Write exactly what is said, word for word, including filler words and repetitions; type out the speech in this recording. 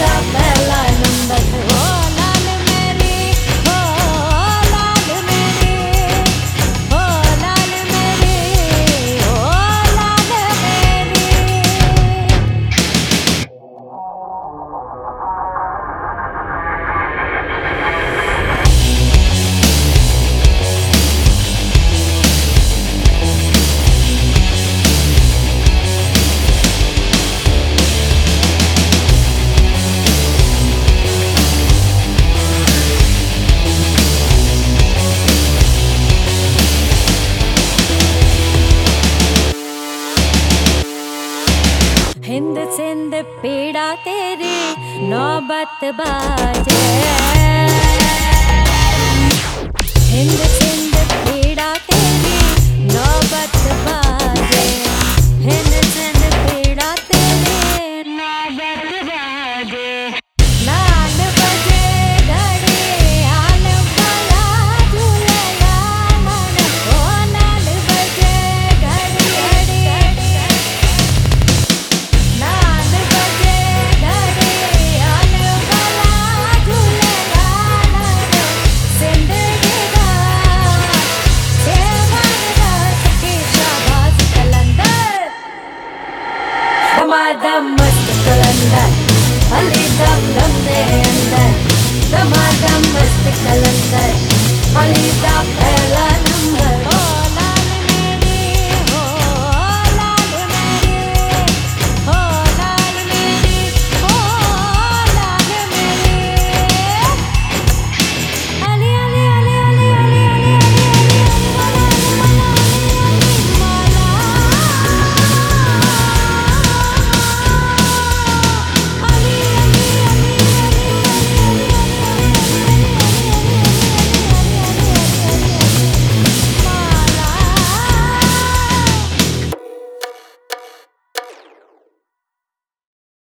दा पहला नंबर हो लाल मेरी हो लाल मेरी हो लाल मेरी हो लाल मेरी। हिंद सिंध पीड़ा तेरी नौबत बाजे। हिंद सिंध पीड़ा तेरी नौबत बाजे। हिंद सिंध पीड़ा तेरी नौबत बाजे। नाल बजे घड़ी आल बला झूलेला मन ओ नाल बजे घड़ी घड़ी नाल बजे घड़ी आल बला झूलेला मन जिंदगी दा सेवन रस की शाबाश कलंदर। दमादम मस्त कलंदर अली दम दम दे अंदर। दमादम मस्त कलंदर अली दम